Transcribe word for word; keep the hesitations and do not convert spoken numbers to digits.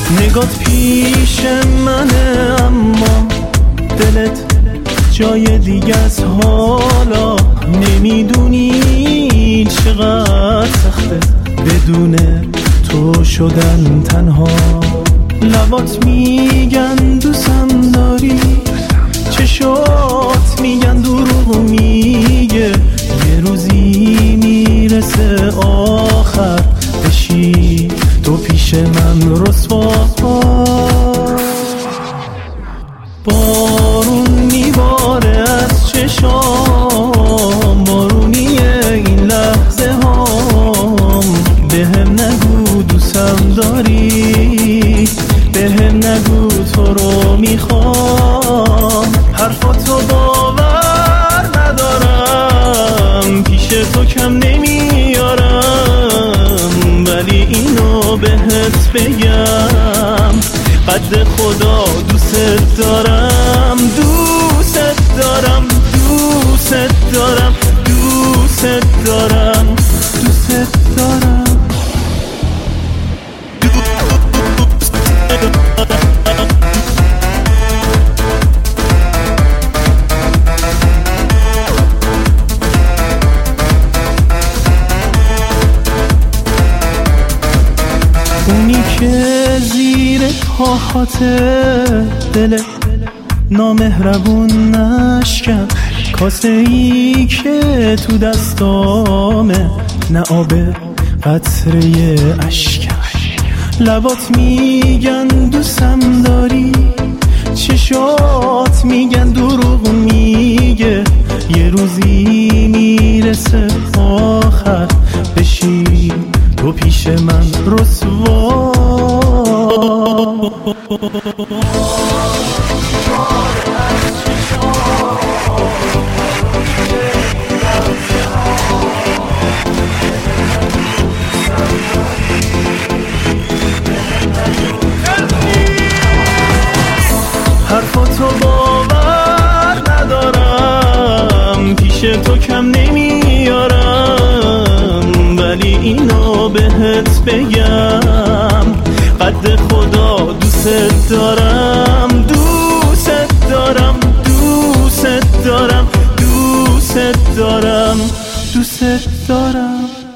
نگات پیش منه اما دلت جای دیگه از حالا نمیدونی چقدر سخته بدون تو شدن تنها. لبات میگن دوستم داری، چشات میگن دروغ میگه، یه روزی میرسه آخر بشی تو پیش من رسوا. بارون میباره از چشام، بارونیه این لحظه هام. بهم نگو دوستم داری، بهم نگو تو رو میخوام. حرفاتو باور ندارم، پیش تو کم نمیارم، ولی اینو بهت بگم قد خدا دوست دارم. دوست دارم دوست دارم دوست دارم دوست دارم. اونی که زیر پاهاته دل نامهربون نشکن، کاسه ای که تو دستامه نه آب قطره اشکن. لبات میگن دوستم داری، چشات میگن دروغ میگه، یه روزی میرسه آخر بشی تو پیش من رسوا. حرفاتو باور ندارم، پیش تو کم نمیارم، ولی اینو بهت بگم قد خدا دوست دارم. دوست دارم دوست دارم دوست دارم دوست دارم.